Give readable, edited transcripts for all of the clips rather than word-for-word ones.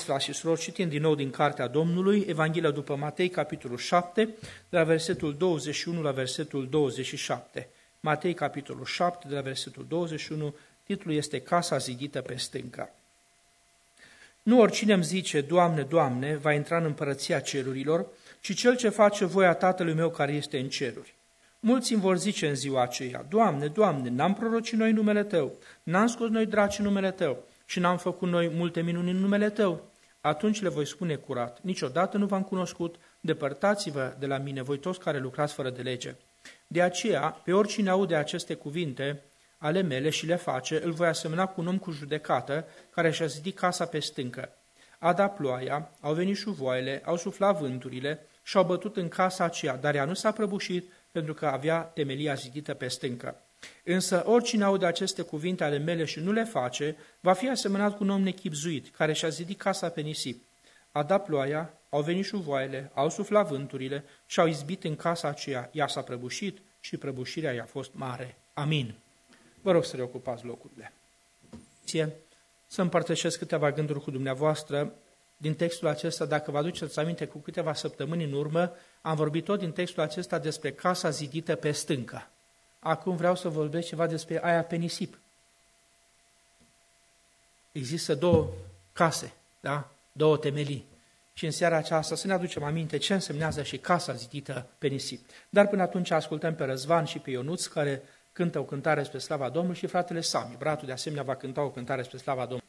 Iubiți frați și surori, citim din nou din Cartea Domnului, Evanghelia după Matei, capitolul 7, de la versetul 21 la versetul 27. Matei, capitolul 7, de la versetul 21, titlul este Casa zidită pe stâncă. Nu oricine îmi zice, Doamne, Doamne, va intra în împărăția cerurilor, ci cel ce face voia Tatălui meu care este în ceruri. Mulți îmi vor zice în ziua aceea, Doamne, Doamne, n-am prorocit noi numele Tău, n-am scos noi draci în numele Tău și n-am făcut noi multe minuni în numele Tău? Atunci le voi spune curat, niciodată nu v-am cunoscut, depărtați-vă de la mine, voi toți care lucrați fără de lege. De aceea, pe oricine aude aceste cuvinte ale mele și le face, îl voi asemăna cu un om cu judecată care și-a zidit casa pe stâncă. A dat ploaia, au venit șuvoaiele, au suflat vânturile și au bătut în casa aceea, dar ea nu s-a prăbușit pentru că avea temelia zidită pe stâncă. Însă oricine aude aceste cuvinte ale mele și nu le face, va fi asemănat cu un om nechibzuit, care și-a zidit casa pe nisip. A dat ploaia, au venit șuvoaiele, au suflat vânturile și au izbit în casa aceea. Ea s-a prăbușit și prăbușirea i-a fost mare. Amin. Vă rog să reocupați locurile. Să împărtășesc câteva gânduri cu dumneavoastră din textul acesta. Dacă vă aduceți aminte, cu câteva săptămâni în urmă, am vorbit tot din textul acesta despre casa zidită pe stâncă. Acum vreau să vorbesc ceva despre aia pe nisip. Există două case, da? Două temelii. Și în seara aceasta să ne aducem aminte ce însemnează și casa zidită pe nisip. Dar până atunci ascultăm pe Răzvan și pe Ionuț, care cântă o cântare spre slava Domnului, și fratele Sami, bratul de asemenea, va cânta o cântare spre slava Domnului.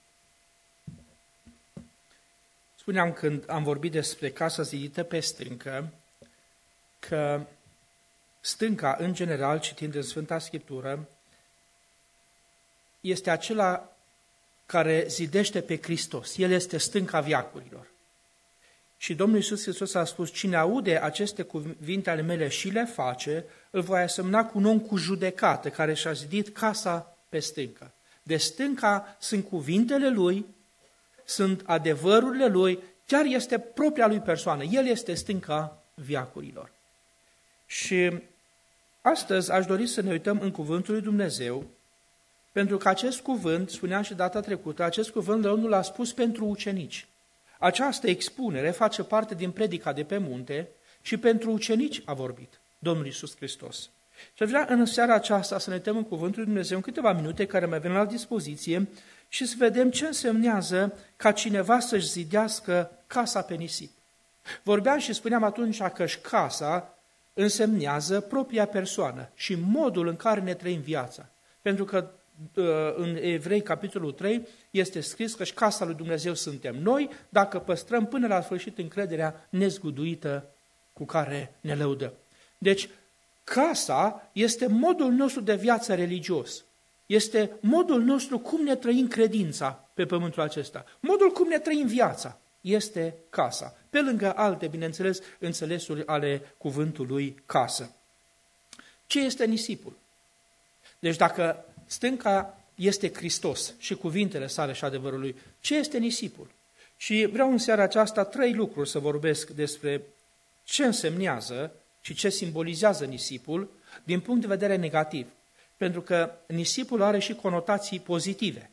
Spuneam când am vorbit despre casa zidită pe stâncă, că stânca, în general, citind în Sfânta Scriptură, este acela care zidește pe Hristos. El este stânca veacurilor. Și Domnul Iisus Hristos a spus, cine aude aceste cuvinte ale mele și le face, îl voi asemăna cu un om cu judecată, care și-a zidit casa pe stâncă. De stânca sunt cuvintele lui, sunt adevărurile lui, chiar este propria lui persoană. El este stânca veacurilor. Și astăzi aș dori să ne uităm în cuvântul lui Dumnezeu, pentru că acest cuvânt, spuneam și data trecută, acest cuvânt Domnul l-a spus pentru ucenici. Această expunere face parte din predica de pe munte și pentru ucenici a vorbit Domnul Iisus Hristos. Și aș vrea în seara aceasta să ne uităm în cuvântul lui Dumnezeu în câteva minute care mai vin la dispoziție și să vedem ce însemnează ca cineva să-și zidească casa pe nisip. Vorbeam și spuneam atunci că și casa însemnează propria persoană și modul în care ne trăim viața. Pentru că în Evrei, capitolul 3, este scris că și casa lui Dumnezeu suntem noi, dacă păstrăm până la sfârșit încrederea nezguduită cu care ne lăudăm. Deci, casa este modul nostru de viață religios. Este modul nostru cum ne trăim credința pe pământul acesta. Modul cum ne trăim viața este casa. Pe lângă alte, bineînțeles, înțelesuri ale cuvântului casă. Ce este nisipul? Deci dacă stânca este Hristos și cuvintele sale și adevărul lui, ce este nisipul? Și vreau în seara aceasta 3 lucruri să vorbesc despre ce însemnează și ce simbolizează nisipul din punct de vedere negativ. Pentru că nisipul are și conotații pozitive.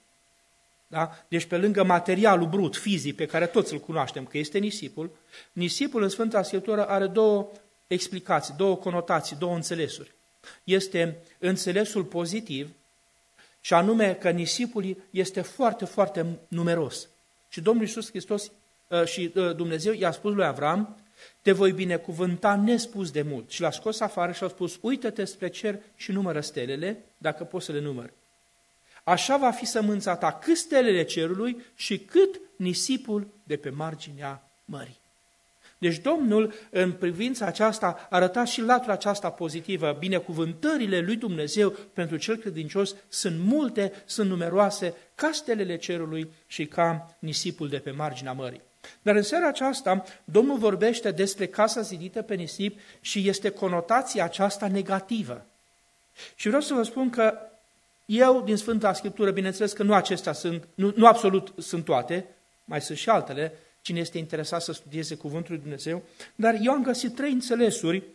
Da? Deci pe lângă materialul brut, fizic, pe care toți îl cunoaștem că este nisipul, nisipul în Sfânta Scriptură are 2 explicații, 2 conotații, 2 înțelesuri. Este înțelesul pozitiv, și anume că nisipul este foarte, foarte numeros. Și Domnul Iisus Hristos și Dumnezeu i-a spus lui Avram, te voi binecuvânta nespus de mult. Și l-a scos afară și a spus, uită-te spre cer și numără stelele, dacă poți să le numări. Așa va fi sămânța ta, cât stelele cerului și cât nisipul de pe marginea mării. Deci Domnul, în privința aceasta, a arătat și latura aceasta pozitivă. Binecuvântările lui Dumnezeu pentru cel credincios sunt multe, sunt numeroase, ca stelele cerului și ca nisipul de pe marginea mării. Dar în seara aceasta, Domnul vorbește despre casa zidită pe nisip și este conotația aceasta negativă. Și vreau să vă spun că eu, din Sfânta Scriptură, bineînțeles că nu acestea sunt, nu absolut sunt toate, mai sunt și altele, cine este interesat să studieze Cuvântul lui Dumnezeu, dar eu am găsit 3 înțelesuri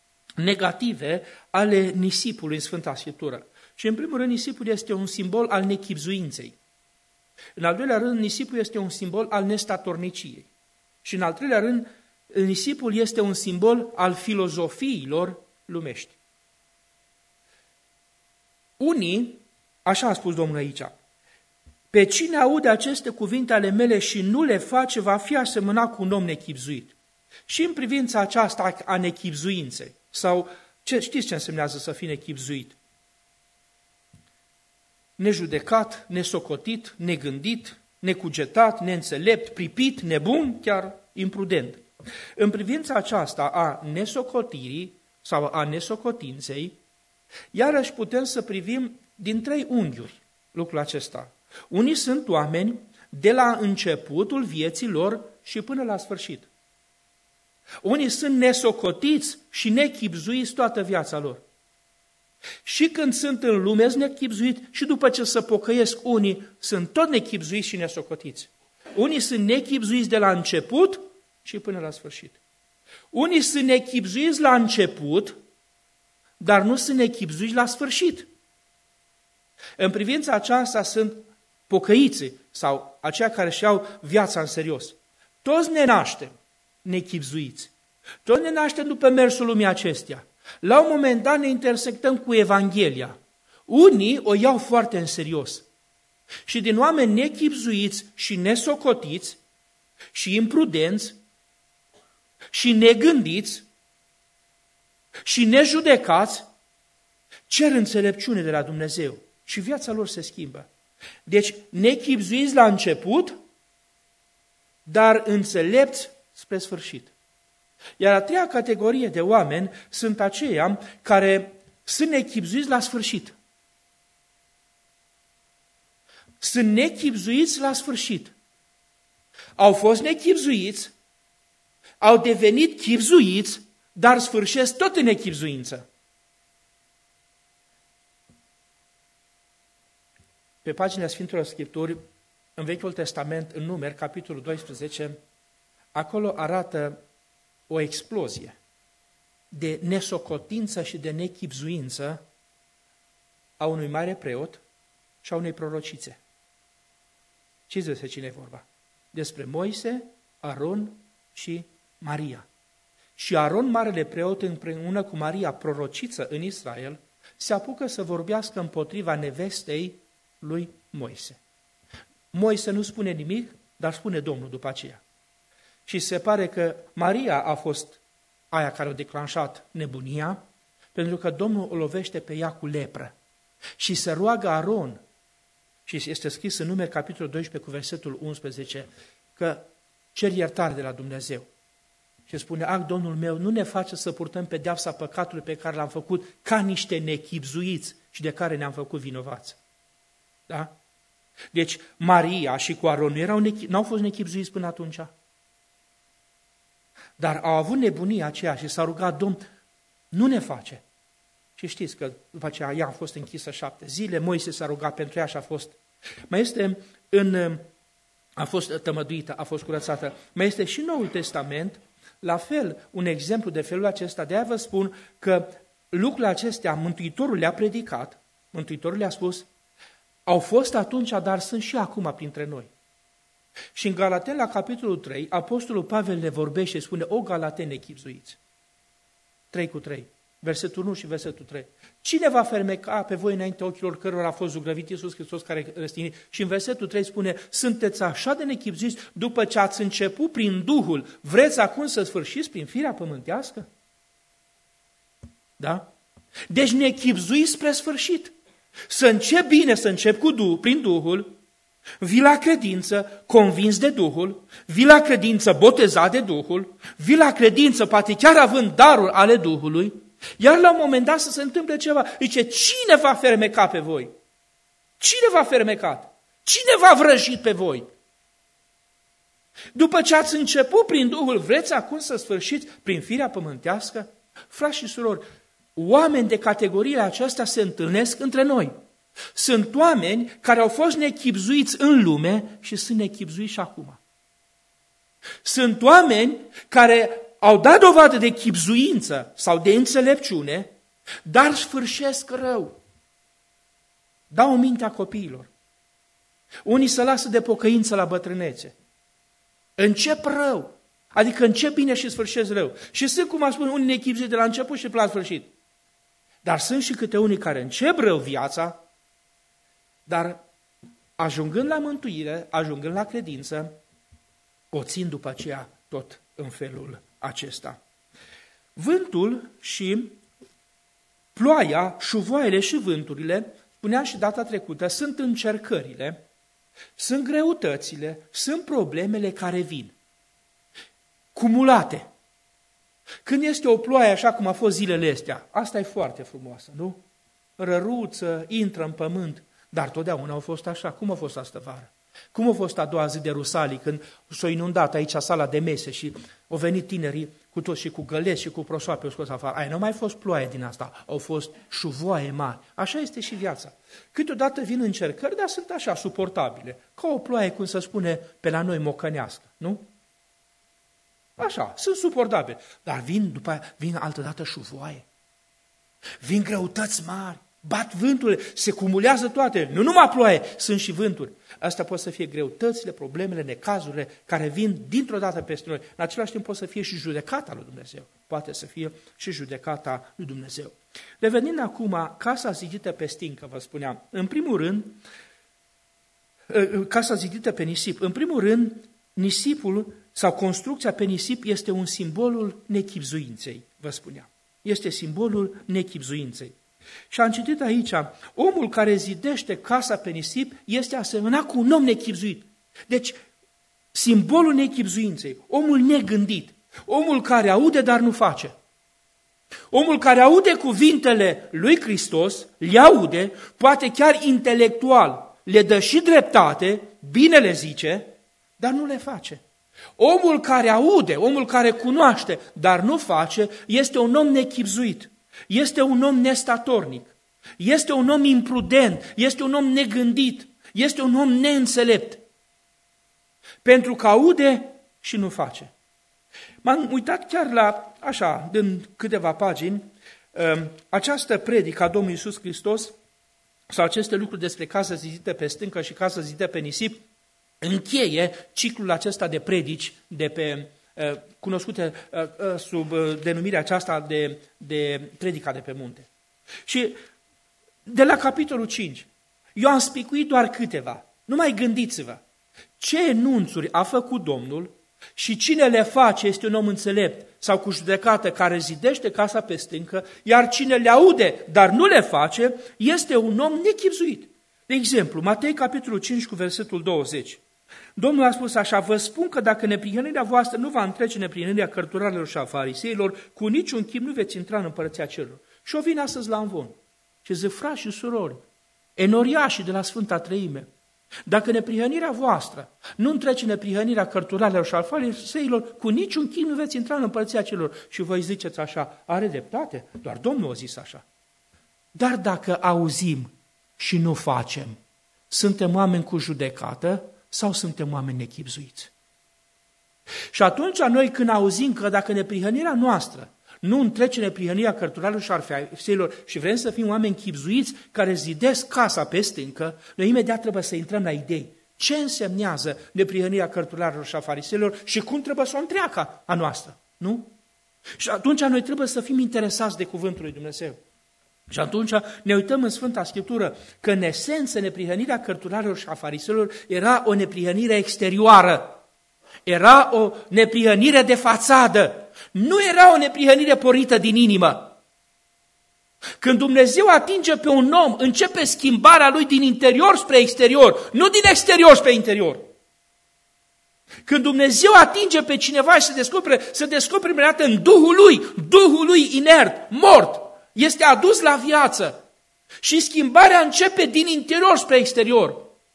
negative ale nisipului în Sfânta Scriptură. Și în primul rând, nisipul este un simbol al nechibzuinței. În al doilea rând, nisipul este un simbol al nestatorniciei. Și în al treilea rând, nisipul este un simbol al filozofiilor lumești. Unii, așa a spus Domnul aici, pe cine aude aceste cuvinte ale mele și nu le face, va fi asemănat cu un om nechibzuit. Și în privința aceasta a nechibzuinței, sau știți ce însemnează să fii nechibzuit? Nejudecat, nesocotit, negândit, necugetat, neînțelept, pripit, nebun, chiar imprudent. În privința aceasta a nesocotirii sau a nesocotinței, iarăși putem să privim din 3 unghiuri lucrul acesta. Unii sunt oameni de la începutul vieții lor și până la sfârșit. Unii sunt nesocotiți și nechibzuiți toată viața lor. Și când sunt în lume sunt nechibzuiți și după ce se pocăiesc unii sunt tot nechibzuiți și nesocotiți. Unii sunt nechibzuiți de la început și până la sfârșit. Unii sunt nechibzuiți la început, dar nu sunt nechibzuiți la sfârșit. În privința aceasta sunt pocăiții sau aceia care își iau viața în serios. Toți ne naștem nechibzuiți. Toți ne naștem după mersul lumii acesteia. La un moment dat ne intersectăm cu Evanghelia. Unii o iau foarte în serios. Și din oameni nechibzuiți și nesocotiți și imprudenți și negândiți și nejudecați cer înțelepciune de la Dumnezeu și viața lor se schimbă. Deci nechibzuiți la început, dar înțelepți spre sfârșit. Iar a treia categorie de oameni sunt aceia care sunt nechibzuiți la sfârșit. Sunt nechibzuiți la sfârșit. Au fost nechibzuiți, au devenit chibzuiți, dar sfârșesc tot în nechibzuință. Pe pagina Sfintelor Scripturi, în Vechiul Testament, în Numeri, capitolul 12, acolo arată o explozie de nesocotință și de nechibzuință a unui mare preot și a unei prorocițe. Știți despre cine e vorba? Despre Moise, Aron și Maria. Și Aron, marele preot, împreună cu Maria, prorociță în Israel, se apucă să vorbească împotriva nevestei lui Moise. Moise nu spune nimic, dar spune Domnul după aceea. Și se pare că Maria a fost aia care a declanșat nebunia, pentru că Domnul o lovește pe ea cu lepră. Și se roagă Aron, și este scris în Numeri, capitolul 12, cu versetul 11, că cer iertare de la Dumnezeu. Și spune, Domnul meu, nu ne face să purtăm pedeapsa păcatului pe care l-am făcut ca niște nechibzuiți și de care ne-am făcut vinovați. Da? Deci Maria și cu Aron n-au fost nechibzuiți până atunci. Dar au avut nebunia aceea și s-a rugat, Domn, nu ne face. Și știți că după aceea ea a fost închisă 7 zile, Moise s-a rugat pentru ea și a fost. A fost tămăduită, a fost curățată. Mai este și Noul Testament, la fel, un exemplu de felul acesta. De-aia vă spun că lucrurile acestea Mântuitorul le-a predicat, Mântuitorul le-a spus, au fost atunci, dar sunt și acum printre noi. Și în Galateni, la capitolul 3, Apostolul Pavel le vorbește și spune, o Galateni nechibzuiți. 3:3, versetul 1 și versetul 3. Cine va fermeca pe voi înainte ochilor cărora a fost zugrăvit Iisus Hristos care răstignit? Și în versetul 3 spune, sunteți așa de nechibzuiți după ce ați început prin Duhul, vreți acum să sfârșiți prin firea pământească? Da? Deci nechibzuiți spre sfârșit. Să încep bine, să încep prin Duhul, vii la credință convins de Duhul, vii la credință botezat de Duhul, vii la credință poate chiar având darul ale Duhului, iar la un moment dat să se întâmple ceva. Zice, cine va fermeca pe voi? Cine v-a fermecat? Cine v-a vrăjit pe voi? După ce ați început prin Duhul, vreți acum să sfârșiți prin firea pământească? Frați și surori, oameni de categoria aceasta se întâlnesc între noi. Sunt oameni care au fost nechibzuiți în lume și sunt nechibzuiți și acum. Sunt oameni care au dat dovadă de chibzuință sau de înțelepciune, dar sfârșesc rău. Dau mintea copiilor. Unii se lasă de pocăință la bătrânețe. Încep rău, adică încep bine și sfârșesc rău. Și sunt, cum a spus, unii nechipzuiți de la început și la sfârșit. Dar sunt și câte unii care încep rău viața, dar ajungând la mântuire, ajungând la credință, o țin după aceea tot în felul acesta. Vântul și ploaia, șuvoaiele și vânturile, spuneam și data trecută, sunt încercările, sunt greutățile, sunt problemele care vin, cumulate. Când este o ploaie așa cum a fost zilele astea, asta e foarte frumoasă, nu? Răruță, intră în pământ, dar totdeauna au fost așa. Cum a fost astă vară? Cum a fost a doua zi de Rusalii, când s-a inundat aici sala de mese și au venit tinerii cu toți și cu găleți și cu prosoape, au scos afară. Aia nu mai fost ploaie din asta, au fost șuvoaie mari. Așa este și viața. Câteodată vin încercări, dar sunt așa, suportabile. Ca o ploaie, cum se spune pe la noi, mocănească, nu? Așa, sunt suportabile. Dar vin altădată șuvoaie. Vin greutăți mari. Bat vânturile, se cumulează toate, nu numai ploaie, sunt și vânturi. Asta pot să fie greutățile, problemele, necazurile care vin dintr-o dată peste noi. În același timp pot să fie și judecata lui Dumnezeu. Poate să fie și judecata lui Dumnezeu. Revenind acum, casa zidită pe stincă, vă spuneam. În primul rând, casa zidită pe nisip. În primul rând, nisipul sau construcția pe nisip este un simbolul nechibzuinței, vă spuneam. Este simbolul nechibzuinței. Și am citit aici, omul care zidește casa pe nisip este asemănat cu un om nechibzuit. Deci, simbolul nechibzuinței, omul negândit, omul care aude, dar nu face. Omul care aude cuvintele lui Hristos, le aude, poate chiar intelectual, le dă și dreptate, bine le zice, dar nu le face. Omul care aude, omul care cunoaște, dar nu face, este un om nechibzuit. Este un om nestatornic, este un om imprudent, este un om negândit, este un om neînțelept. Pentru că aude și nu face. M-am uitat chiar la, așa, din câteva pagini, această predică a Domnului Iisus Hristos, sau aceste lucruri despre casa zidită pe stâncă și casa zidită pe nisip, încheie ciclul acesta de predici de pe cunoscute sub denumirea aceasta de predica de pe munte. Și de la capitolul 5, eu am spicuit doar câteva. Numai gândiți-vă, ce enunțuri a făcut Domnul și cine le face este un om înțelept sau cu judecată care zidește casa pe stâncă, iar cine le aude, dar nu le face, este un om nechibzuit. De exemplu, Matei capitolul 5 cu versetul 20. Domnul a spus așa, vă spun că dacă neprihănirea voastră nu va întrece neprihănirea cărturarilor și a fariseilor, cu niciun chip nu veți intra în împărăția cerurilor. Și o vin astăzi la învon. Și zic, frați și surori, enoriașii de la Sfânta Treime, dacă neprihănirea voastră nu întrece neprihănirea cărturarilor și a fariseilor, cu niciun chip nu veți intra în împărăția cerurilor. Și voi ziceți așa, are dreptate? Doar Domnul a zis așa. Dar dacă auzim și nu facem, suntem oameni cu judecată, sau suntem oameni nechibzuiți? Și atunci noi când auzim că dacă neprihănirea noastră nu întrece neprihănirea cărturarilor și a fariseilor și vrem să fim oameni chibzuiți care zidesc casa pe stâncă, noi imediat trebuie să intrăm la idei. Ce însemnează neprihănirea cărturarilor și a fariseilor și cum trebuie să o întreacă a noastră, nu? Și atunci noi trebuie să fim interesați de cuvântul lui Dumnezeu. Și atunci ne uităm în Sfânta Scriptură că în esență neprihănirea cărturarilor și a fariseilor era o neprihănire exterioară. Era o neprihănire de fațadă. Nu era o neprihănire pornită din inimă. Când Dumnezeu atinge pe un om, începe schimbarea lui din interior spre exterior, nu din exterior spre interior. Când Dumnezeu atinge pe cineva și se descopere imediat în Duhul lui inert, mort, este adus la viață și schimbarea începe din interior spre exterior.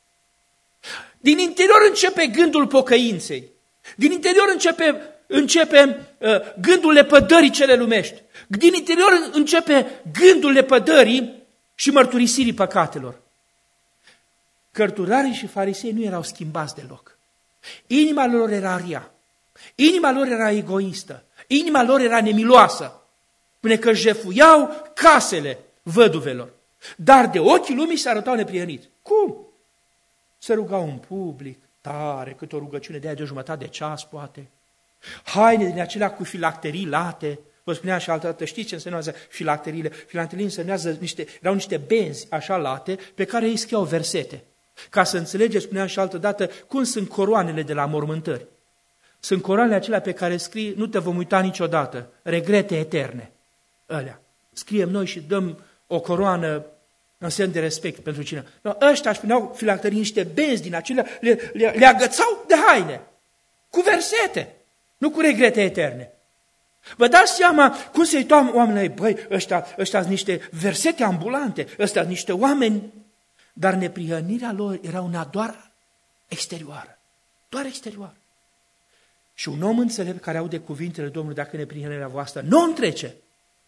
Din interior începe gândul pocăinței. Din interior începe gândul lepădării cele lumești. Din interior începe gândul lepădării și mărturisirii păcatelor. Cărturarii și farisei nu erau schimbați deloc. Inima lor era rea. Inima lor era egoistă. Inima lor era nemiloasă. Până că jefuiau casele văduvelor. Dar de ochii lumii se arătau neprihăniți. Cum? Se rugau în public, tare, câte o rugăciune de aia de o jumătate de ceas, poate. Haine din acelea cu filacterii late. Vă spuneam și altă dată, știți ce însemnează filacteriile? Filacterii însemnează erau niște benzi așa late pe care ei scriau versete. Ca să înțelegeți, spuneam și altă dată, cum sunt coroanele de la mormântări. Sunt coroanele acelea pe care scrie, nu te vom uita niciodată, regrete eterne. Alea. Scriem noi și dăm o coroană în semn de respect pentru cine. No, ăștia își puneau filacterii niște benzi din acelea, le agățau de haine, cu versete, nu cu regrete eterne. Vă dați seama cum se uitau oamenii, băi, ăștia sunt niște versete ambulante, ăștia sunt niște oameni, dar neprihănirea lor era una doar exterioară, doar exterioară. Și un om înțelept care aude cuvintele Domnului, dacă neprihănirea voastră nu întrece,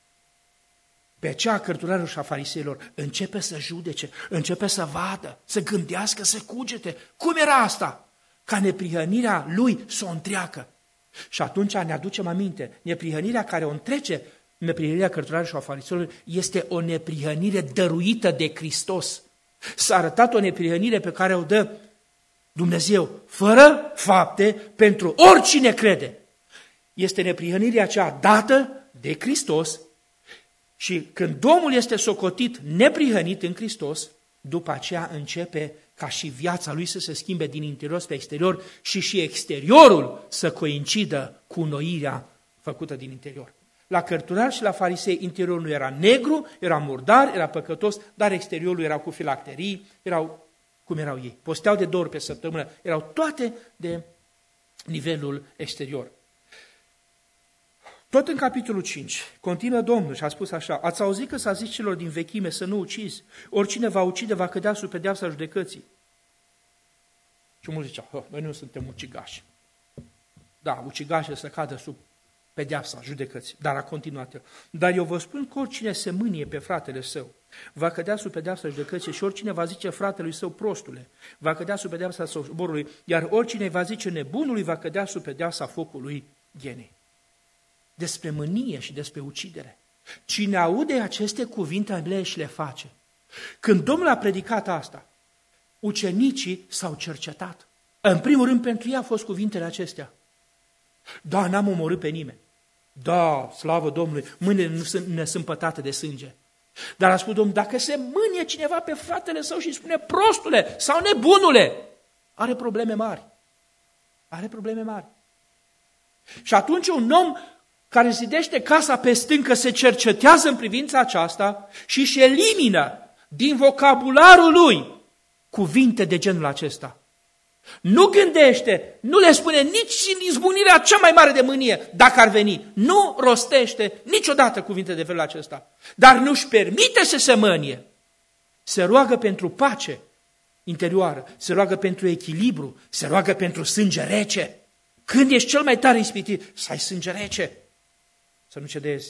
pe aceea cărturarilor și a fariseilor începe să judece, începe să vadă, să gândească, să cugete. Cum era asta? Ca neprihănirea lui să o întreacă. Și atunci ne aducem aminte, neprihănirea care o întrece, neprihănirea cărturarilor și a fariseilor, este o neprihănire dăruită de Hristos. S-a arătat o neprihănire pe care o dă Dumnezeu, fără fapte, pentru oricine crede. Este neprihănirea aceea dată de Hristos și când omul este socotit neprihănit în Hristos, după aceea începe ca și viața lui să se schimbe din interior spre exterior și exteriorul să coincidă cu înnoirea făcută din interior. La cărturari și la farisei interiorul nu era negru, era murdar, era păcătos, dar exteriorul era cu filacterii, erau cum erau ei. Posteau de 2 ori pe săptămână, erau toate de nivelul exterior. Tot în capitolul 5, continuă Domnul și a spus așa, ați auzit că s-a zis celor din vechime să nu ucizi, oricine va ucide va cădea sub pedeapsa judecății. Și mulți ziceau, noi nu suntem ucigași. Da, ucigașii să cadă sub pedeapsa judecății, dar a continuat el. Dar eu vă spun că oricine se mânie pe fratele său, va cădea sub pedeapsa judecății și oricine va zice fratelui său prostule, va cădea sub pedeapsa soborului, iar oricine va zice nebunului, va cădea sub pedeapsa focului ghenei. Despre mânie și despre ucidere. Cine aude aceste cuvinte ale și le face. Când Domnul a predicat asta, ucenicii s-au cercetat. În primul rând pentru ei a fost cuvintele acestea. Da, n-am omorât pe nimeni. Da, slavă Domnului, mâinile nu sunt nesâmpătate de sânge. Dar a spus Domnul, dacă se mânie cineva pe fratele său și spune prostule sau nebunule, are probleme mari. Are probleme mari. Și atunci un om care zidește casa pe stâncă se cercetează în privința aceasta și își elimină din vocabularul lui cuvinte de genul acesta. Nu gândește, nu le spune nici în izbunirea cea mai mare de mânie, dacă ar veni. Nu rostește niciodată cuvinte de felul acesta. Dar nu-și permite să se mânie. Se roagă pentru pace interioară, se roagă pentru echilibru, se roagă pentru sânge rece. Când ești cel mai tare ispitit, să ai sânge rece, să nu cedezi.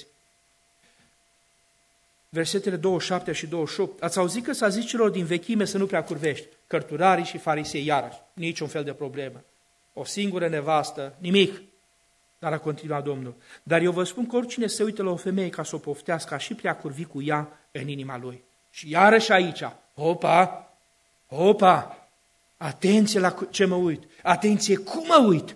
Versetele 27 și 28. Ați auzit că s-a zis celor din vechime să nu prea curvești, cărturarii și farisei iarăși, niciun fel de problemă. O singură nevastă, nimic. Dar a continuat Domnul. Dar eu vă spun că oricine se uită la o femeie ca să o poftească, a și prea curvi cu ea în inima lui. Și iarăși aici, opa, atenție la ce mă uit, atenție cum mă uit.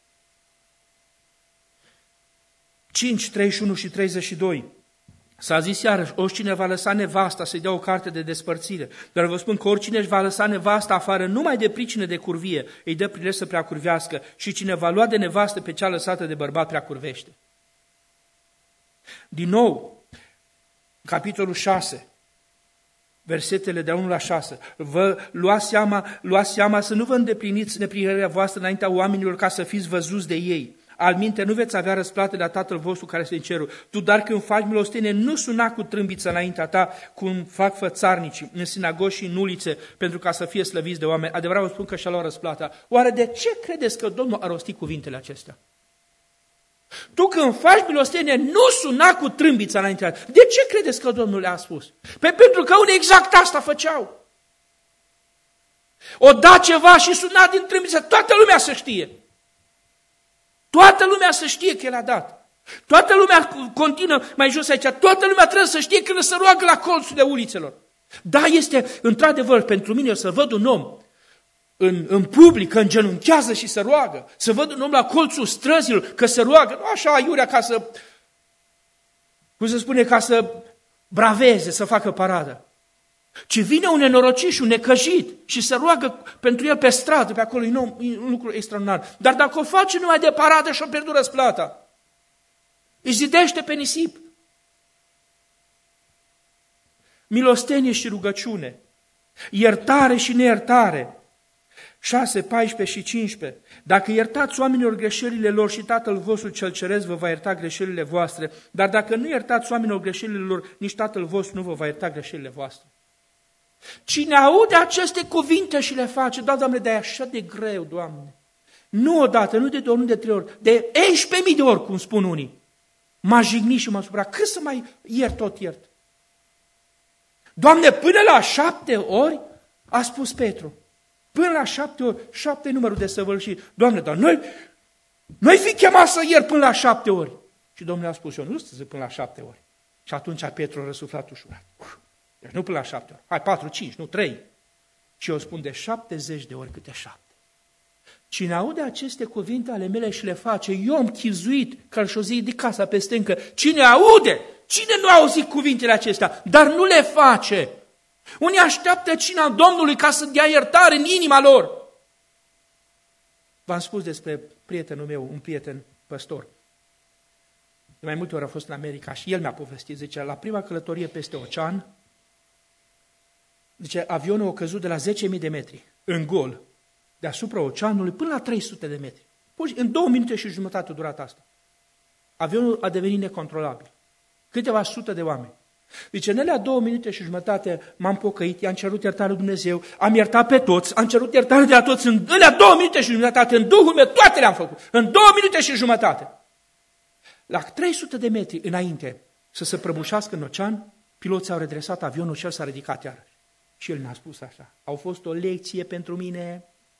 5, 31 și 32. S-a zis iarăși, oricine va lăsa nevasta să-i dea o carte de despărțire, dar vă spun că oricine își va lăsa nevasta afară numai de pricină de curvie, îi dă prilej să prea curvească și cine va lua de nevastă pe cea lăsată de bărbat prea curvește. Din nou, capitolul 6, versetele de 1 la 6, vă luați seama să nu vă îndepliniți neprihănirea voastră înaintea oamenilor ca să fiți văzuți de ei. Alminte, nu veți avea răsplată de la Tatăl vostru care este în cerul. Tu, dar când faci milostenie, nu suna cu trâmbiță înaintea ta, cum fac fățarnicii în sinagogi și în ulițe, pentru ca să fie slăviți de oameni. Adevărat vă spun că și-a luat răsplata. Oare de ce credeți că Domnul a rostit cuvintele acestea? Tu când faci milostenie, nu suna cu trâmbița înaintea ta. De ce credeți că Domnul le-a spus? Pentru că unii exact asta făceau. O da ceva și suna din trâmbiță, toată lumea să știe. Toată lumea să știe că el a dat. Toată lumea continuă mai jos aici. Toată lumea trebuie să știe că se roagă la colțurile ulițelor. Da, este într-adevăr pentru mine să văd un om în public, că îngenunchează și se roagă, să văd un om la colțul străzilor că se roagă, nu așa aiurea ca să, cum se spune, ca să braveze, să facă paradă, ci vine un nenorocit, un necăjit și se roagă pentru el pe stradă, pe acolo, e un lucru extraordinar. Dar dacă o face numai de paradă și-o pierdut răsplata, își zidește pe nisip. Milostenie și rugăciune, iertare și neiertare. 6, 14 și 15. Dacă iertați oamenilor greșelile lor și Tatăl vostru cel ceresc vă va ierta greșelile voastre, dar dacă nu iertați oamenilor greșelile lor, nici Tatăl vostru nu vă va ierta greșelile voastre. Cine aude aceste cuvinte și le face, da, Doamne, dar e așa de greu, Doamne. Nu odată, nu de 2 ori, nu de 3 ori, de 11.000 de ori, cum spun unii. M-a jignit și m-a supărat. Cât să mai iert, tot iert? Doamne, până la 7 ori, a spus Petru. Până la 7 ori, 7 numărul de săvârșit. Doamne, dar noi fi chemat să iert până la 7 ori. Și Domnul a spus, eu nu zic până la 7 ori. Și atunci Petru a răsuflat ușurat. Deci nu până la 7 ori. Hai, 4, 5, nu 3. Și eu spun de 70 de ori câte 7. Cine aude aceste cuvinte ale mele și le face, eu am chizuit că și-o zi de casa pe stâncă. Cine aude, cine nu a auzit cuvintele acestea, dar nu le face. Unii așteaptă cina Domnului ca să dea iertare în inima lor. V-am spus despre prietenul meu, un prieten păstor. De mai multe ori a fost în America și el mi-a povestit, zice, la prima călătorie peste ocean, zice, avionul a căzut de la 10.000 de metri, în gol, deasupra oceanului, până la 300 de metri. În 2 minute și jumătate a durat asta. Avionul a devenit necontrolabil. Câteva sute de oameni. Zice, în alea 2 minute și jumătate m-am pocăit, i-am cerut iertare lui Dumnezeu, am iertat pe toți, am cerut iertare de la toți, în alea 2 minute și jumătate, în Duhul meu, toate le-am făcut, în 2 minute și jumătate. La 300 de metri înainte să se prăbușească în ocean, piloții au redresat avionul și el s-a ridicat iarăși. Și el ne-a spus așa, au fost o lecție pentru mine.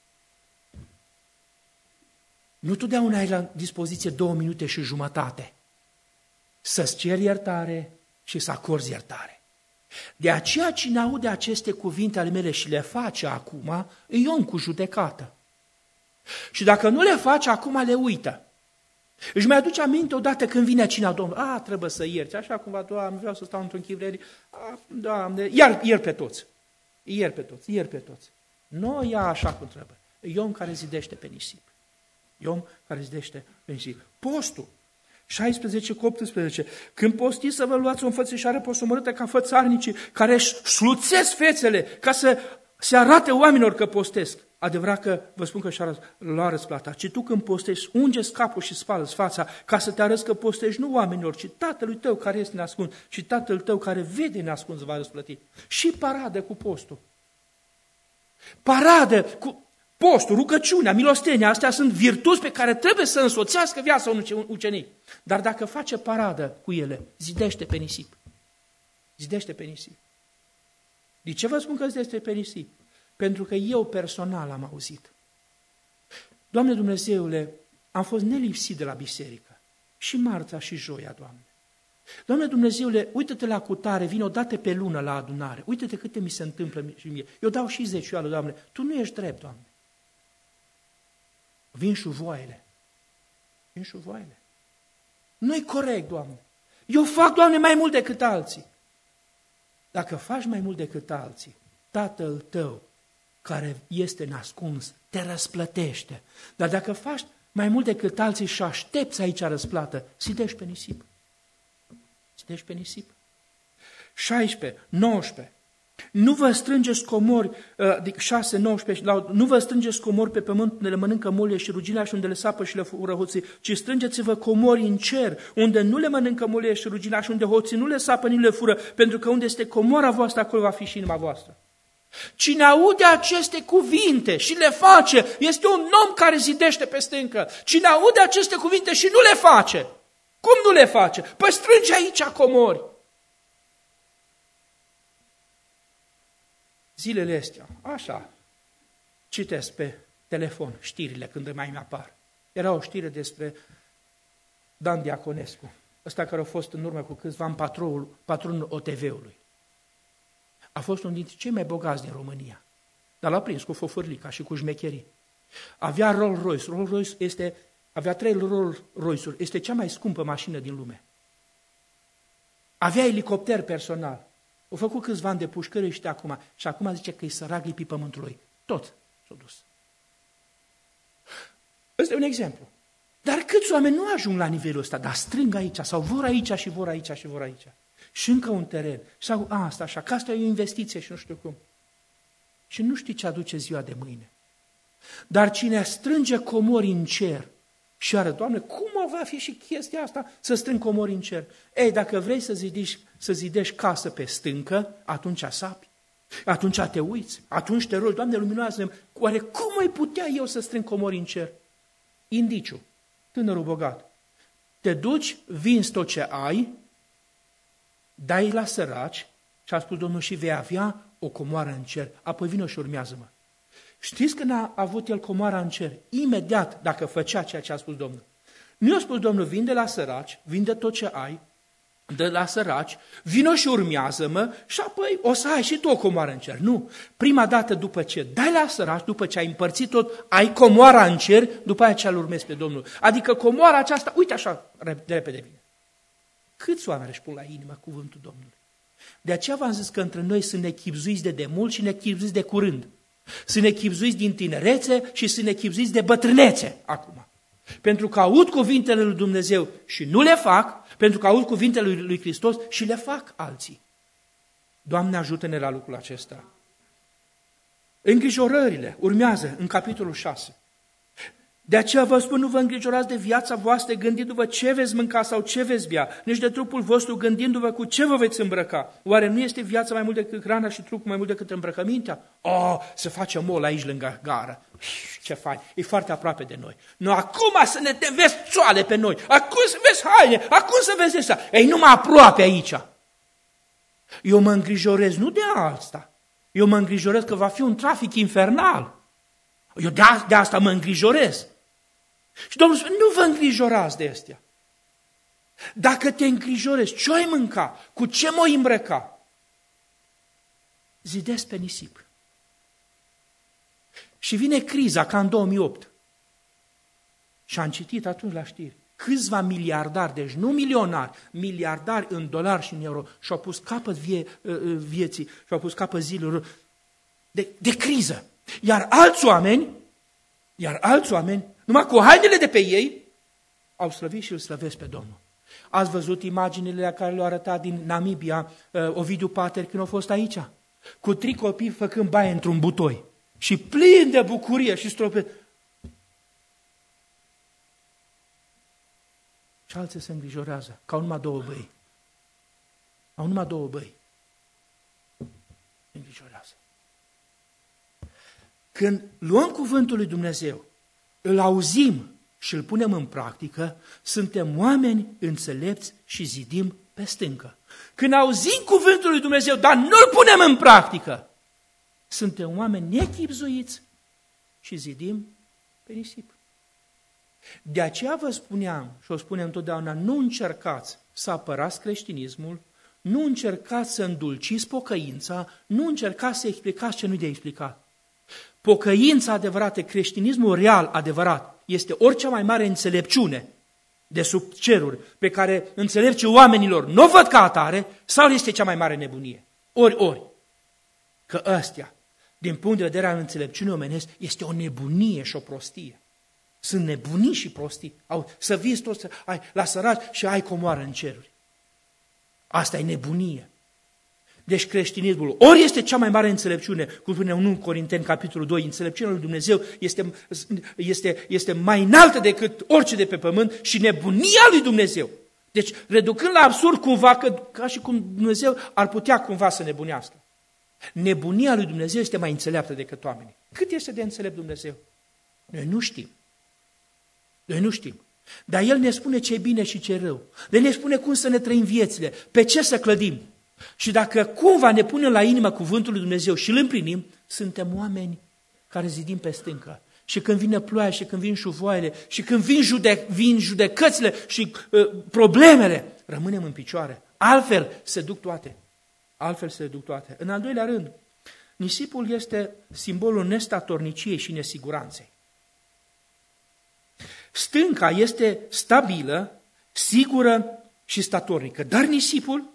Nu totdeauna ai la dispoziție 2 minute și jumătate să-ți ceri iertare și să acorzi iertare. De aceea cine aude aceste cuvinte ale mele și le face acum, e om cu judecată. Și dacă nu le face acum, le uită. Își mai aduce aminte odată când vine cina Domnului, trebuie să ierți, așa cumva, Doamne, vreau să stau într-un chivleri, Doamne, iert pe toți, iert pe toți. Nu ia așa cum trebuie, e om care zidește pe nisip. E om care zidește pe nisip. Postul. 16 cu 18. Când postiți să vă luați o înfățișare posomorâtă ca fățarnicii care își sluțesc fețele ca să se arate oamenilor că postesc. Adevărat că vă spun că și-a luat răsplata. Ci tu când postești, unge-ți capul și spală-ți fața ca să te arăți că postești nu oamenilor, ci Tatălui tău care este neascuns și Tatăl tău care vede neascuns va răsplăti. Și paradă cu postul. Paradă cu postul, rugăciunea, milostenia, astea sunt virtuți pe care trebuie să însoțească viața unui ucenic. Dar dacă face paradă cu ele, zidește pe nisip. Zidește pe nisip. De ce vă spun că zidește pe nisip? Pentru că eu personal am auzit. Doamne Dumnezeule, am fost nelipsit de la biserică. Și marța și joia, Doamne. Doamne Dumnezeule, uită-te la cutare, vin o dată pe lună la adunare. Uită-te câte mi se întâmplă și mie. Eu dau și zecioală, Doamne. Tu nu ești drept, Doamne. Vin șuvoaiele. Vin șuvoaiele. Nu-i corect, Doamne. Eu fac, Doamne, mai mult decât alții. Dacă faci mai mult decât alții, Tatăl tău, care este nascuns, te răsplătește. Dar dacă faci mai mult decât alții și aștepți aici răsplată, zidești pe nisip. Zidești pe nisip. 16, 19. Nu vă strângeți comori, 6, 19, nu vă strângeți comori pe pământ unde le mănâncă molie și rugina și unde le sapă și le fură hoții, ci strângeți-vă comori în cer, unde nu le mănâncă molie și rugina și unde hoții nu le sapă, nici le fură, pentru că unde este comora voastră, acolo va fi și inima voastră. Cine aude aceste cuvinte și le face, este un om care zidește pe stâncă. Cine aude aceste cuvinte și nu le face, cum nu le face? Păi strânge aici comori. Zilele astea, așa, citesc pe telefon știrile când mai mi apar. Era o știre despre Dan Diaconescu, ăsta care a fost în urmă cu câțiva ani patronul OTV-ului. A fost unul dintre cei mai bogați din România. dar l-a prins cu fofârlica și cu șmecherii. Avea Rolls Royce. Rolls Royce avea 3 Rolls Royce-uri. Este cea mai scumpă mașină din lume. Avea elicopter personal. Au făcut câțiva ani de pușcări și acum zice că e sărac lipit pământului. Tot s-a dus. Ăsta e un exemplu. Dar câți oameni nu ajung la nivelul ăsta, dar strâng aici, sau vor aici și vor aici și vor aici. Și încă un teren. Sau asta așa, că asta e o investiție și nu știu cum. Și nu știi ce aduce ziua de mâine. Dar cine strânge comori în cer și arată, Doamne, cum va fi și chestia asta să strâng comori în cer? Ei, dacă vrei să zidești casă pe stâncă, atunci sapi, atunci te uiți, atunci te rogi, Doamne, luminează-mi, oare cum mai putea eu să strâng comori în cer? Indiciu, tânărul bogat, te duci, vinzi tot ce ai, dai la săraci și a spus Domnul și vei avea o comoară în cer, apoi vină și urmează-mă. Știți când a avut el comoara în cer? Imediat, dacă făcea ceea ce a spus Domnul. Nu i-a spus Domnul, vinde la săraci, vinde tot ce ai, dă la săraci, vină și urmează-mă și apoi o să ai și tu o comoară în cer. Nu, prima dată după ce dai la săraci, după ce ai împărțit tot, ai comoara în cer, după aia ce-l urmezi pe Domnul. Adică comoara aceasta, uite așa, de repede vine. Câți oameni își pun la inimă cuvântul Domnului? De aceea v-am zis că între noi sunt nechibzuiți de demult și nechibzuiți de curând. Sunt nechibzuiți din tinerețe și sunt nechibzuiți de bătrânețe acum. Pentru că aud cuvintele lui Dumnezeu și nu le fac, pentru că aud cuvintele lui Hristos și le fac alții. Doamne, ajută-ne la lucrul acesta. Îngrijorările urmează în capitolul 6. De aceea vă spun, nu vă îngrijorați de viața voastră gândindu-vă ce veți mânca sau ce veți bea, nici de trupul vostru gândindu-vă cu ce vă veți îmbrăca. Oare nu este viața mai mult decât hrana și trupul mai mult decât îmbrăcămintea? Se face mol aici lângă gară. Ce fain, e foarte aproape de noi. Nu, acum să ne vezi țoale pe noi, acum să vezi haine, acum să vezi asta. Ei, numai aproape aici. Eu mă îngrijorez nu de asta. Eu mă îngrijorez că va fi un trafic infernal. Eu de asta mă îngrijorez. Și Domnul spune, nu vă îngrijorați de astea. Dacă te îngrijorezi, ce ai mânca? Cu ce mă îmbrăca? Zidesc pe nisip. Și vine criza, ca în 2008. Și am citit atunci la știri. Câțiva miliardari, deci nu milionari, miliardari în dolari și în euro, și-au pus capăt vieții, și-au pus capăt zilelor de criză. Iar alți oameni, numai cu hainele de pe ei, au slăvit și îl slăvesc pe Domnul. Ați văzut imaginile la care le-au arătat din Namibia, Ovidiu Pater, când au fost aici? Cu 3 copii făcând baie într-un butoi. Și plin de bucurie și strope. Și alții se îngrijorează, că au numai 2 băi. Au numai 2 băi. Se îngrijorează. Când luăm cuvântul lui Dumnezeu, îl auzim și îl punem în practică, suntem oameni înțelepți și zidim pe stâncă. Când auzim cuvântul lui Dumnezeu, dar nu-l punem în practică, suntem oameni nechibzuiți și zidim pe nisip. De aceea vă spuneam și o spunem întotdeauna, nu încercați să apărați creștinismul, nu încercați să îndulciți pocăința, nu încercați să explicați ce nu-i de explicat. Pocăința adevărată, creștinismul real adevărat, este orice mai mare înțelepciune de sub ceruri pe care înțelepții oamenilor nu o văd ca atare, sau este cea mai mare nebunie. Ori. Că ăstea, din punct de vedere al înțelepciunii omenesc, este o nebunie și o prostie. Sunt nebunii și prostii. Să vii toți la săraci și ai comoară în ceruri. Asta e nebunie. Deci creștinismul ori este cea mai mare înțelepciune, cum spune 1 Corinteni, capitolul 2, înțelepciunea lui Dumnezeu este mai înaltă decât orice de pe pământ și nebunia lui Dumnezeu. Deci reducând la absurd cumva, ca și cum Dumnezeu ar putea cumva să nebunească. Nebunia lui Dumnezeu este mai înțeleaptă decât oamenii. Cât este de înțelept Dumnezeu? Noi nu știm. Dar El ne spune ce e bine și ce e rău. El ne spune cum să ne trăim viețile, pe ce să clădim. Și dacă cumva ne punem la inimă cuvântul lui Dumnezeu și îl împlinim, suntem oameni care zidim pe stâncă. Și când vine ploaia și când vin șuvoaiele și când vin judecățile și problemele, rămânem în picioare. Altfel se duc toate. În al doilea rând, Nisipul este simbolul nestatorniciei și nesiguranței. Stânca este stabilă, sigură și statornică. Dar nisipul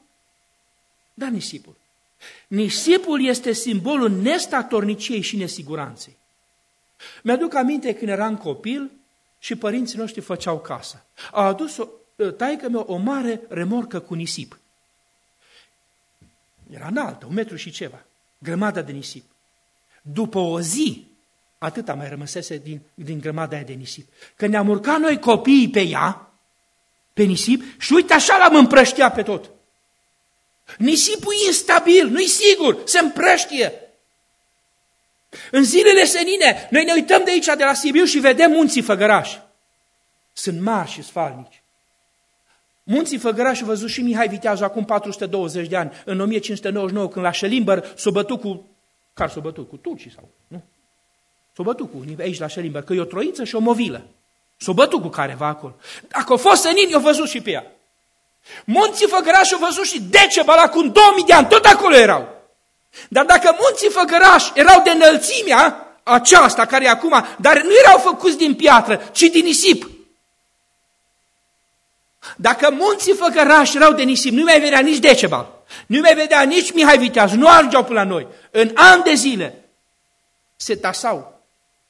este simbolul nestatorniciei și nesiguranței. Mi-aduc aminte când eram copil și părinții noștri făceau casă. A adus taică-mea o mare remorcă cu nisip. Era înaltă, 1 metru și ceva, grămadă de nisip. După o zi, atâta mai rămăsese din grămada aia de nisip. Când ne-am urcat noi copiii pe ea, pe nisip, și uite așa l-am împrăștia pe tot. Nisipul e instabil, nu-i sigur, se împrăștie. În zilele senine, noi ne uităm de aici, de la Sibiu, și vedem munții Făgărași. Sunt mari și sfalnici. Munții Făgărași, văzut și Mihai Viteazu acum 420 de ani, în 1599, când la Șelimber s-o bătut cu... Care s-o bătut? Cu turcii sau? Nu? S-o bătut cu unii aici la Șelimber, că e o troiță și o movilă. S-o bătut cu careva acolo. Dacă au fost senini, i-au văzut și pe ea. Munții Făgărași au văzut și Decebal acum 2000 de ani, tot acolo erau. Dar dacă munții Făgărași erau de înălțimea aceasta care e acum, dar nu erau făcuți din piatră, ci din nisip. Dacă munții Făgărași erau de nisip, nu mai vedea nici Decebal, nu mai vedea nici Mihai Viteazu, nu ajungeau până la noi. În ani de zile se tasau.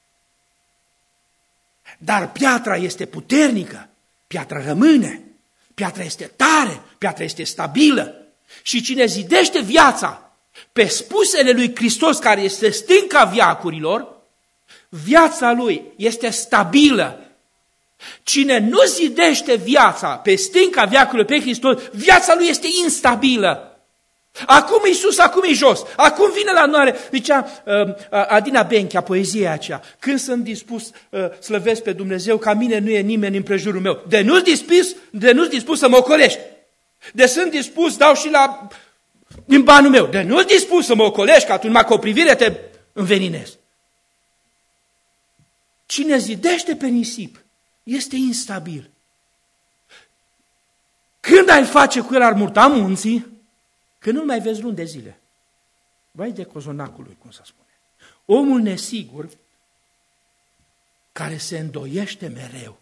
Dar piatra este puternică, piatra rămâne, piatra este tare, piatra este stabilă. Și cine zidește viața pe spusele lui Hristos, care este stânca veacurilor, viața lui este stabilă. Cine nu zidește viața pe stânca veacurilor pe Hristos, viața lui este instabilă. Acum e sus, acum e jos, acum vine la noare, zicea Adina Benchea, poezia aceea, când sunt dispus slăvesc pe Dumnezeu, ca mine nu e nimeni în prejurul meu. De nu-s dispus să mă ocolești, de sunt dispus, dau și din banul meu, de nu-s dispus să mă ocolești, că atunci cu o privire te înveninezi. Cine zidește pe nisip este instabil. Când ai face cu el ar murta munții, că nu-l mai vezi luni de zile. Vai de cozonacul lui, cum se spune. Omul nesigur care se îndoiește mereu.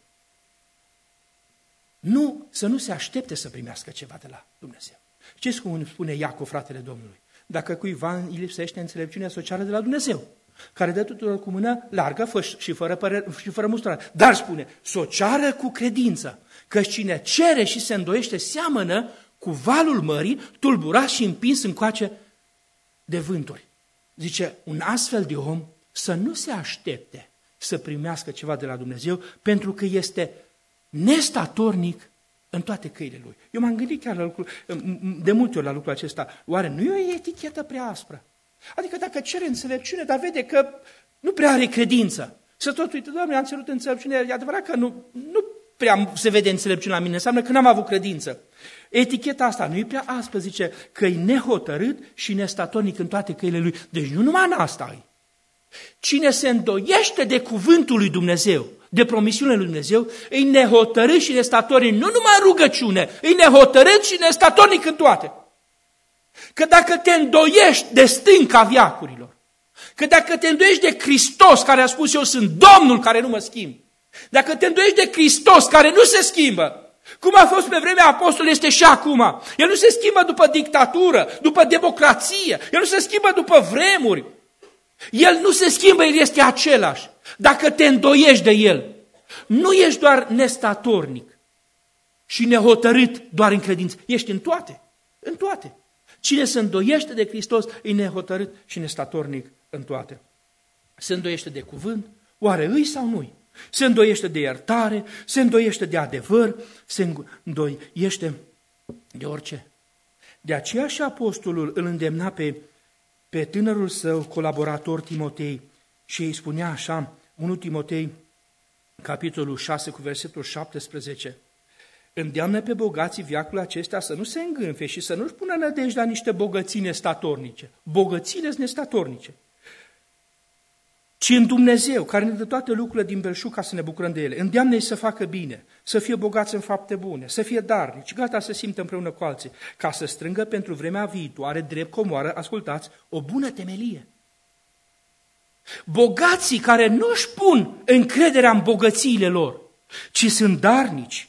Să nu se aștepte să primească ceva de la Dumnezeu. Știți cum spune Iacov, fratele Domnului? Dacă cuiva îi lipsește înțelepciunea, să o ceară de la Dumnezeu, care dă tuturor cu mână largă și fără mustrare. Dar spune, să o ceară cu credință, că cine cere și se îndoiește seamănă cu valul mării, tulburat și împins încoace de vânturi. Zice, un astfel de om să nu se aștepte să primească ceva de la Dumnezeu, pentru că este nestatornic în toate căile lui. Eu m-am gândit chiar de multe ori la lucrul acesta. Oare nu e o etichetă prea aspră? Adică dacă cere înțelepciune, dar vede că nu prea are credință. Să tot uite, Doamne, am cerut înțelepciune, e adevărat că nu prea se vede înțelepciune la mine, înseamnă că n-am avut credință. Eticheta asta nu e prea aspră, zice că e nehotărât și nestatornic în toate căile lui. Deci nu numai în asta e. Cine se îndoiește de cuvântul lui Dumnezeu, de promisiunile lui Dumnezeu, e nehotărât și nestatornic, nu numai în rugăciune, e nehotărât și nestatornic în toate. Că dacă te îndoiești de stânca veacurilor, că dacă te îndoiești de Hristos care a spus eu sunt Domnul care nu mă schimb, dacă te îndoiești de Hristos care nu se schimbă, cum a fost pe vremea apostolului, este și acum. El nu se schimbă după dictatură, după democrație, el nu se schimbă după vremuri. El nu se schimbă, el este același. Dacă te îndoiești de el, nu ești doar nestatornic și nehotărât doar în credință, ești în toate, în toate. Cine se îndoiește de Hristos e nehotărât și nestatornic în toate. Se îndoiește de cuvânt, oare îi sau nu-i? Se îndoiește de iertare, se îndoiește de adevăr, se îndoiește de orice. De aceea și apostolul îl îndemna pe tânărul său colaborator Timotei și îi spunea așa, 1 Timotei, capitolul 6, cu versetul 17, îndeamnă pe bogații veacul acestea să nu se îngânfe și să nu-și pună nădejde la niște bogății nestatornice. Bogățile sunt nestatornice. Ci în Dumnezeu, care ne dă toate lucrurile din belșug ca să ne bucurăm de ele. Îndeamnă-i să facă bine, să fie bogați în fapte bune, să fie darnici, gata să simtă împreună cu alții, ca să strângă pentru vremea viitoare, drept comoară, ascultați, o bună temelie, Bogații care nu își pun încrederea în bogățiile lor, ci sunt darnici,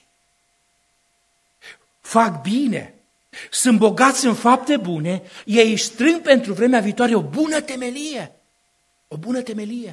fac bine, sunt bogați în fapte bune, ei își strâng pentru vremea viitoare o bună temelie. O bună temelie.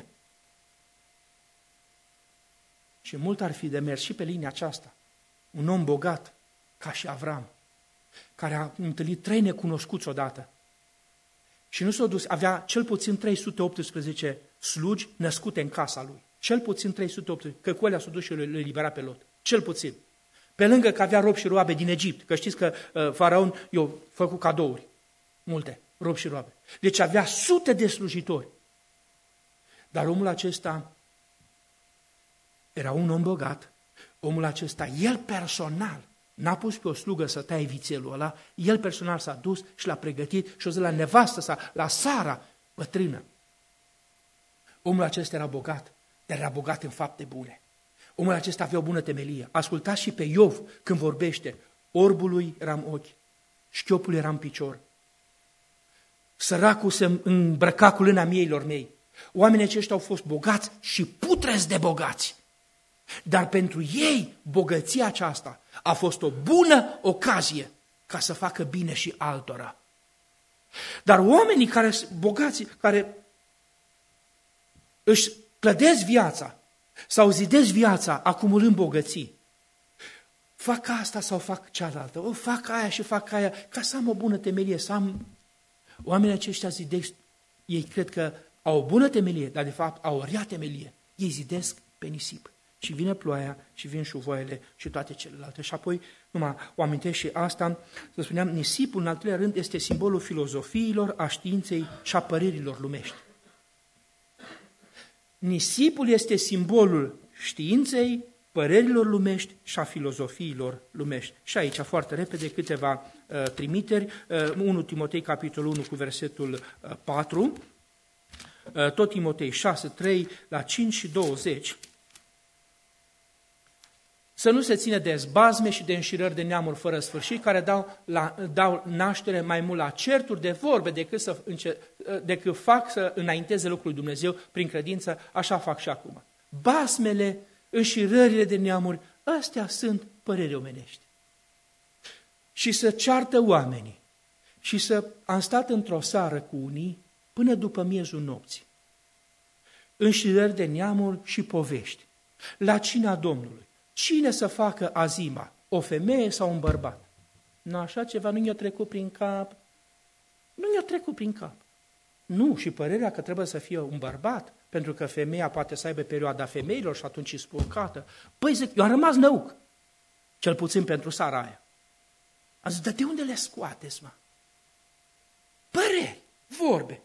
Și mult ar fi de mers și pe linia aceasta. Un om bogat, ca și Avram, care a întâlnit 3 necunoscuți odată. Și nu s-a dus, avea cel puțin 318 slugi născute în casa lui. Cel puțin 318, că cu alea s-a dus și le elibera pe Lot. Cel puțin. Pe lângă că avea robi și roabe din Egipt, că știți că faraon i-a făcut cadouri, multe, robi și roabe. Deci avea sute de slujitori. Dar omul acesta era un om bogat, omul acesta, el personal, n-a pus pe o slugă să taie vițelul ăla, el personal s-a dus și l-a pregătit și o zis la nevastă sa, la Sara, bătrână. Omul acesta era bogat, dar era bogat în fapte bune. Omul acesta avea o bună temelie. Ascultați și pe Iov când vorbește. Orbului era în ochi, șchiopul era în picior. Săracul se îmbrăca cu lâna mieilor mei. Oamenii aceștia au fost bogați și putreți de bogați. Dar pentru ei, bogăția aceasta a fost o bună ocazie ca să facă bine și altora. Dar oamenii care sunt bogați, care își clădesc viața sau zidesc viața acumulând bogății, fac asta sau fac cealaltă, o fac aia și fac aia, ca să am o bună temelie, să am... Oamenii aceștia zidesc, ei cred că au o bună temelie, dar de fapt au o rea temelie. Ei zidesc pe nisip. Și vine ploaia, și vin șuvoaiele și toate celelalte. Și apoi, numai o amintesc și asta, să spuneam, nisipul, în al treilea rând, este simbolul filozofiilor, a științei și a părerilor lumești. Nisipul este simbolul științei, părerilor lumești și a filozofiilor lumești. Și aici, foarte repede, câteva trimiteri. 1 Timotei, capitolul 1, cu versetul 4, tot Timotei 6, 3, la 5 și 20, să nu se ține de zbazme și de înșirări de neamuri fără sfârșit, care dau naștere mai mult la certuri de vorbe decât fac să înainteze lucrul lui Dumnezeu prin credință, așa fac și acum. Basmele, înșirările de neamuri, astea sunt păreri omenești. Și să ceartă oamenii și am stat într-o seară cu unii până după miezul nopții. Înșirări de neamuri și povești. La cina Domnului. Cine să facă azima? O femeie sau un bărbat? Nu, așa ceva nu i-a trecut prin cap. Nu i-a trecut prin cap. Nu, și părerea că trebuie să fie un bărbat, pentru că femeia poate să aibă perioada femeilor și atunci e spurcată. Păi zic, eu am rămas năuc, cel puțin pentru seara aia. Am zis, de unde le scoateți, mă? Păreri, vorbe.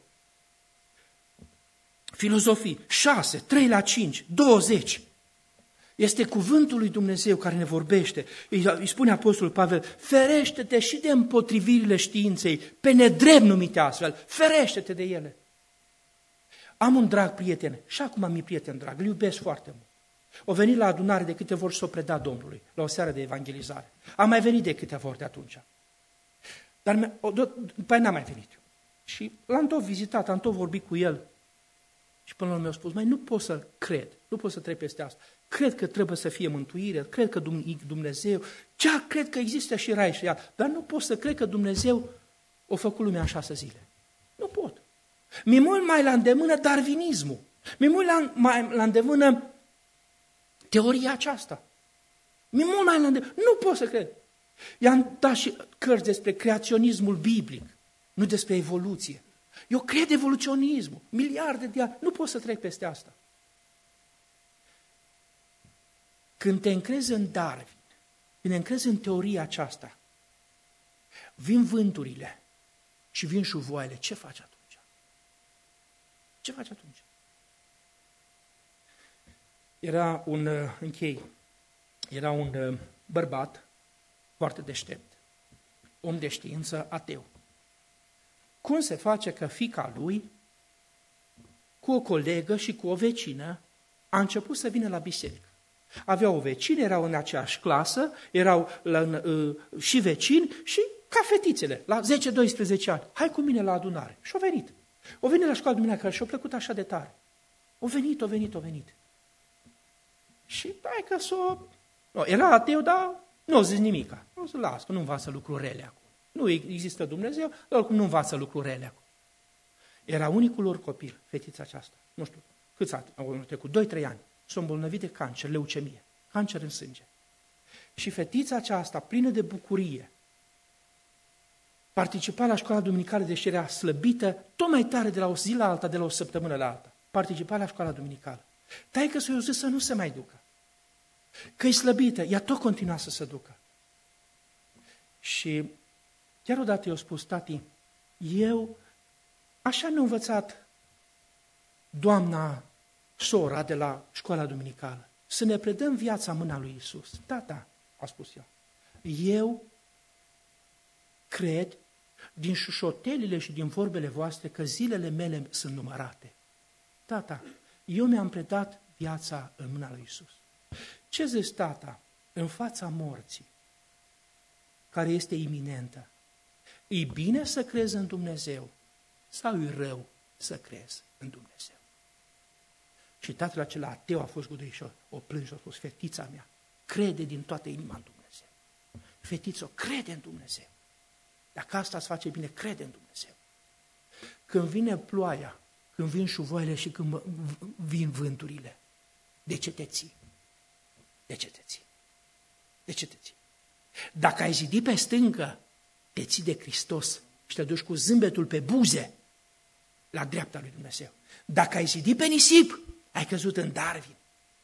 Filozofii, 6, 3 la 5, 20. Este cuvântul lui Dumnezeu care ne vorbește. Îi spune Apostolul Pavel, ferește-te și de împotrivirile științei, pe nedrept numite astfel, ferește-te de ele. Am un drag prieten, și acum am prieten drag, îl iubesc foarte mult. O venit la adunare de câteva ori și s-o preda Domnului, la o seară de evangelizare. Am mai venit de câteva ori de atunci. Dar după aia n-am mai venit. Și l-am tot vizitat, am tot vorbit cu el. Și până la urmă mi-a spus, nu pot să cred, nu pot să trec peste asta. Cred că trebuie să fie mântuire, cred că Dumnezeu, chiar cred că există și rai și iad, dar nu pot să cred că Dumnezeu a făcut lumea în 6 zile. Nu pot. Mi-e mult mai la îndemână darwinismul. Mi-e mult mai la îndemână teoria aceasta. Mi-e mult mai la îndemână. Nu pot să cred. I-am dat și cărți despre creaționismul biblic, nu despre evoluție. Eu cred evoluționismul, miliarde de ani, nu pot să trec peste asta. Când te încrezi în Darwin, când te încrezi în teoria aceasta, vin vânturile și vin șuvoaiele, ce faci atunci? Ce faci atunci? Era un bărbat foarte deștept, om de știință, ateu. Cum se face că fiica lui, cu o colegă și cu o vecină, a început să vină la biserică? Avea o vecină, erau în aceeași clasă, erau și vecini și ca fetițele, la 10-12 ani. Hai cu mine la adunare. Și-o venit. O venit la școala duminicală și-o plăcut așa de tare. O venit. Și taică-s-o, era ateu, dar nu a zis nimica. O să las, că nu învață lucruri rele acum. Nu există Dumnezeu, dar oricum nu învață lucruri rele acum. Era unicul lor copil, fetița aceasta. Nu știu, câți ani, au trecut, 2-3 ani. S-a îmbolnăvit de cancer, leucemie, cancer în sânge. Și fetița aceasta, plină de bucurie, participa la școala duminicală, deși era slăbită, tot mai tare de la o zi la alta, de la o săptămână la alta. Participa la școala duminicală. Taică-s-o i-a zis să nu se mai ducă. Că e slăbită, ea tot continua să se ducă. Și chiar odată i-a spus, tati, eu, așa ne-a învățat doamna, sora de la școala duminicală, să ne predăm viața în mâna lui Iisus. Tata, a spus eu, eu cred din șușotelile și din vorbele voastre că zilele mele sunt numărate. Tata, eu mi-am predat viața în mâna lui Iisus. Ce zici, tata, în fața morții, care este iminentă, e bine să crezi în Dumnezeu sau e rău să crezi în Dumnezeu? Și tatăl acela ateu a fost gudrit și o plâns și a spus, fetița mea, crede din toată inima în Dumnezeu. Fetițo, crede în Dumnezeu. Dacă asta îți face bine, crede în Dumnezeu. Când vine ploaia, când vin șuvoaiele și când vin vânturile, de ce te ții? De ce te ții? De ce te ții? Dacă ai zidit pe stâncă, te ții de Hristos și te duci cu zâmbetul pe buze la dreapta lui Dumnezeu. Dacă ai zidit pe nisip, ai căzut în Darwin.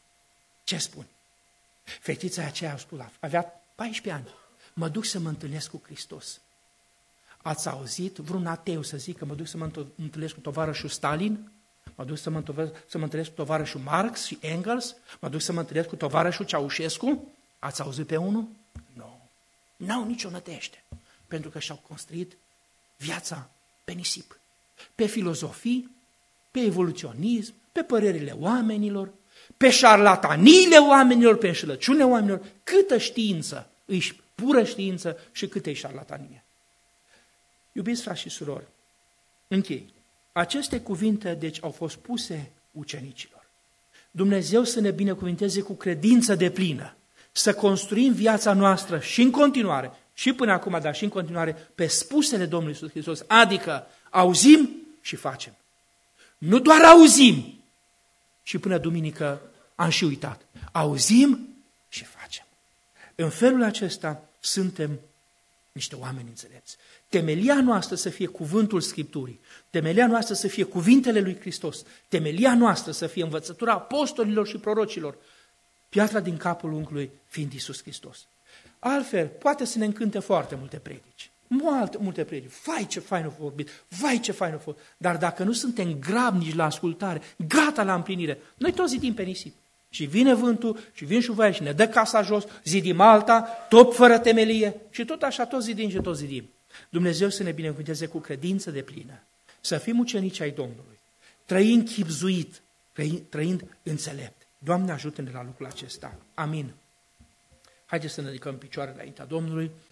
Ce spun? Fetița aceea a spus, avea 14 ani, mă duc să mă întâlnesc cu Hristos. Ați auzit vreun ateu să zică, mă duc să mă întâlnesc cu tovarășul Stalin? Mă duc să mă întâlnesc cu tovarășul Marx și Engels? Mă duc să mă întâlnesc cu tovarășul Ceaușescu? Ați auzit pe unul? Nu. N-au nicio nădejde, pentru că și-au construit viața pe nisip, pe filozofii, pe evoluționism, pe părerile oamenilor, pe șarlataniile oamenilor, pe înșelăciunile oamenilor. Câtă știință, își pură știință și câtă e șarlatanie. Iubiți frați și surori, închei. Aceste cuvinte, deci, au fost puse ucenicilor. Dumnezeu să ne binecuvinteze cu credință deplină, să construim viața noastră și în continuare, și până acum, dar și în continuare, pe spusele Domnului Iisus Hristos, adică auzim și facem. Nu doar auzim, și până duminică am și uitat. Auzim și facem. În felul acesta suntem niște oameni înțelepți. Temelia noastră să fie cuvântul Scripturii, temelia noastră să fie cuvintele lui Hristos, temelia noastră să fie învățătura apostolilor și prorocilor, piatra din capul unghiului fiind Iisus Hristos. Altfel, poate să ne încânte foarte multe predici. Multe predici. Vai ce fain au vorbit, vai ce fain au fost. Dar dacă nu suntem grabnici la ascultare, gata la împlinire, noi toți zidim pe nisip. Și vine vântul, și vin șuvoaie și ne dă casa jos, zidim alta, tot fără temelie și tot așa, tot zidim și tot zidim. Dumnezeu să ne binecuvânteze cu credință deplină, să fim ucenici ai Domnului, trăind chibzuit, trăind înțelept. Doamne, ajută-ne la lucrul acesta. Amin. Haideți să ne ridicăm în picioare înaintea Domnului.